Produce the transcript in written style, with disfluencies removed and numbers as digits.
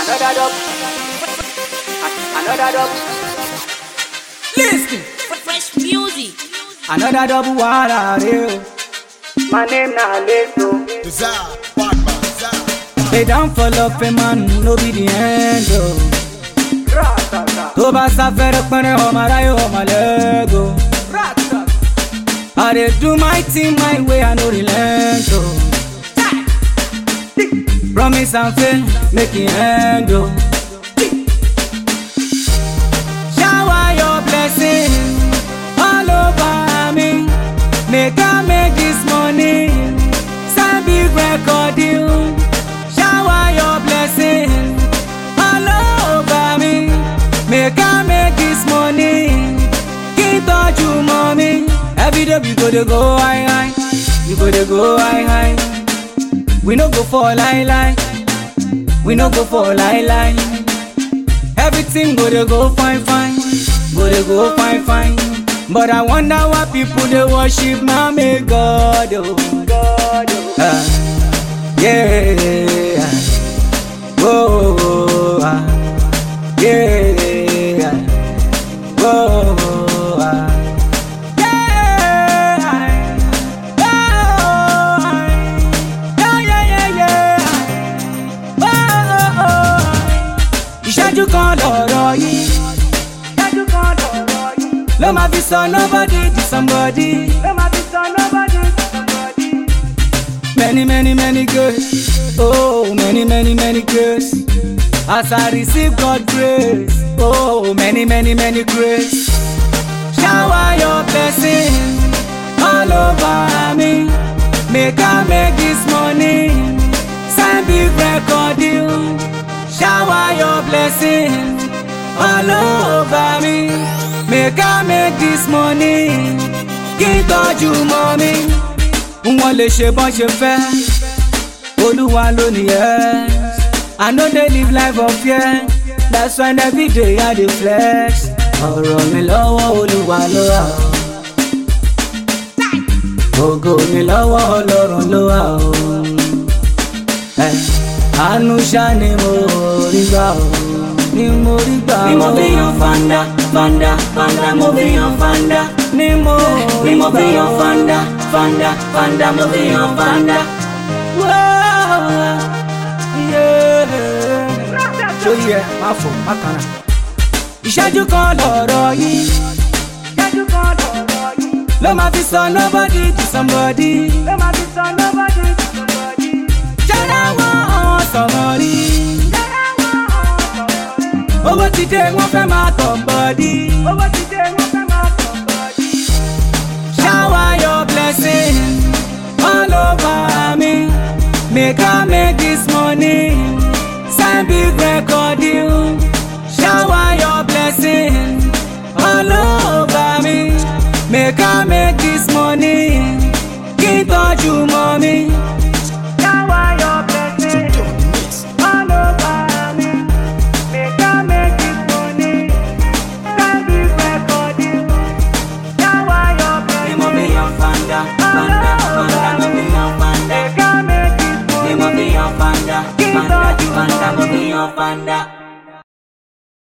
Another dub. Another dub. Listen. Fresh music. Another double water real. My name na Leto. They down for love, man, no be the end. To ba suffer when I'm my lego. I dey do my thing my way, I no relent. Promise and fail, make it end. Shower your blessings all over me. Make I make this money. Sign big record deal. Shower your blessings all over me. Make I make this money. Keep touch you, mommy. Every day we go high high. We go high high. We no go for lie. We no go for lie. Everything go fine. Go fine. But I wonder why people they worship mommy God. Oh. Yeah. Oh. Yeah. Oh. Ìṣẹ́jú kan lọ̀rọ̀ yìí. Ló máa fi sọ nobody to somebody. Many grace. Oh, many grace. As I receive God grace. Oh, many grace. Shower your blessings all over me. Make I make this money. Sign big record deal. Shower your blessings all over me. Make I make this money. Kí tọ́jú mommy. Wọ́n lè ṣe bọ́n ṣe fẹ́. Olúwa ló ní ẹ́. I no dey live life of fear. That's why every day I dey flex. Ọ̀rọ̀ mi lọ́wọ́ Olúwa ló wà o. Ògo mi lọ́wọ́ Ọlọ́run ló wà o. Àánú ṣá ni mo rí gbà o. Ni mo rí gbà o. Ni mo fi yan fanda. Mo fi yan fanda. Ni mo fi yan fanda. Mo fi yan fanda. Ṣó yẹ má fò má kàrà. Ìṣẹ́jú kan lọ̀rọ̀ yìí. Ló máa fi sọ nobody to somebody. Ṣẹ́dá wọn sọ̀rọ̀ rí. Owó ti dé wọ́n fẹ́ máa tọ̀ bọ́dí. Shower your blessings all over me. Make I make this money. Sign big record deal. Shower your blessings all over me. Make I make this money. Kí tọ́jú